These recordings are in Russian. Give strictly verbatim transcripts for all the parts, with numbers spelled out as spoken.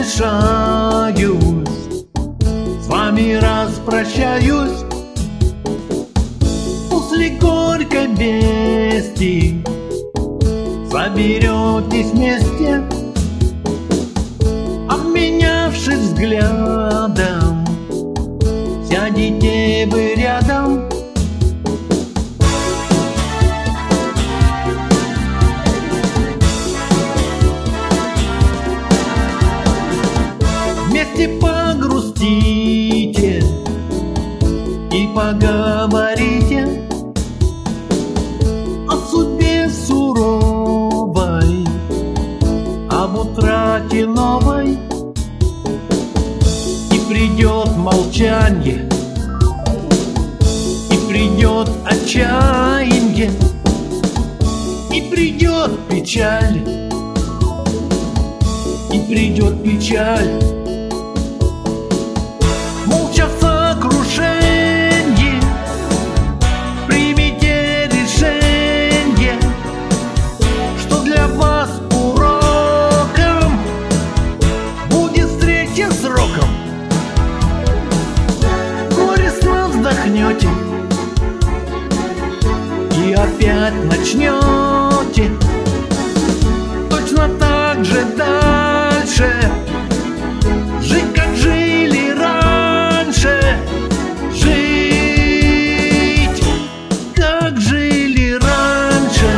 смешаюсь, с вами распрощаюсь. После горькой вести соберетесь вместе, обменявшись взглядом, сядете вы рядом. Вместе погрустите и поговорите о судьбе суровой, об утрате новой. И придет молчанье, и придет отчаяние, и придет печаль, и придет печаль. Молча в сокрушенье примите решение, что для вас уроком будет встреча с роком. Горестно вздохнете и опять начнете точно так же дальше жить, как жили раньше. Жить, как жили раньше.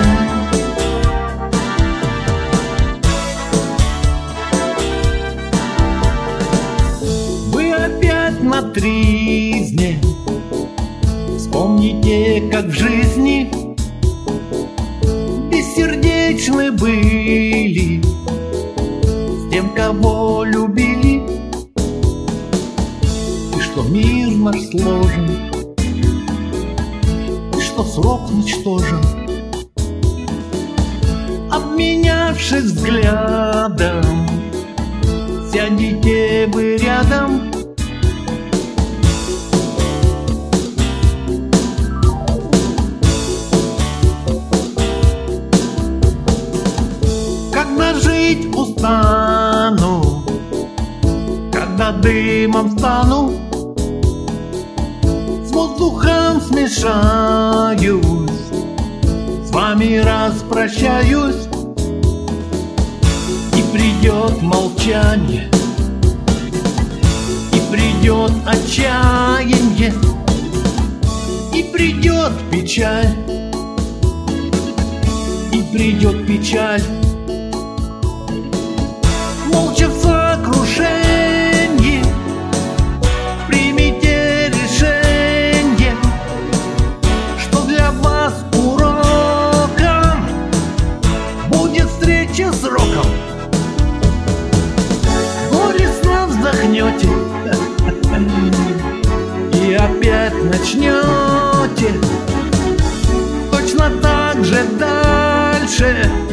Вы опять на тризне, вспомните, как в жизни бессердечны были с тем, кого любили, и что мир наш сложен, и что срок ничтожен. Обменявшись взглядом, сядете вы рядом. Когда жить устану, когда дымом стану, с воздухом смешаюсь, с вами распрощаюсь. И придет молчанье, и придет отчаяние, и придет печаль, и придет печаль. Молча в сокрушенье примите решение, что для вас уроком будет встреча с роком. Горестно вздохнете и опять начнете точно так же дальше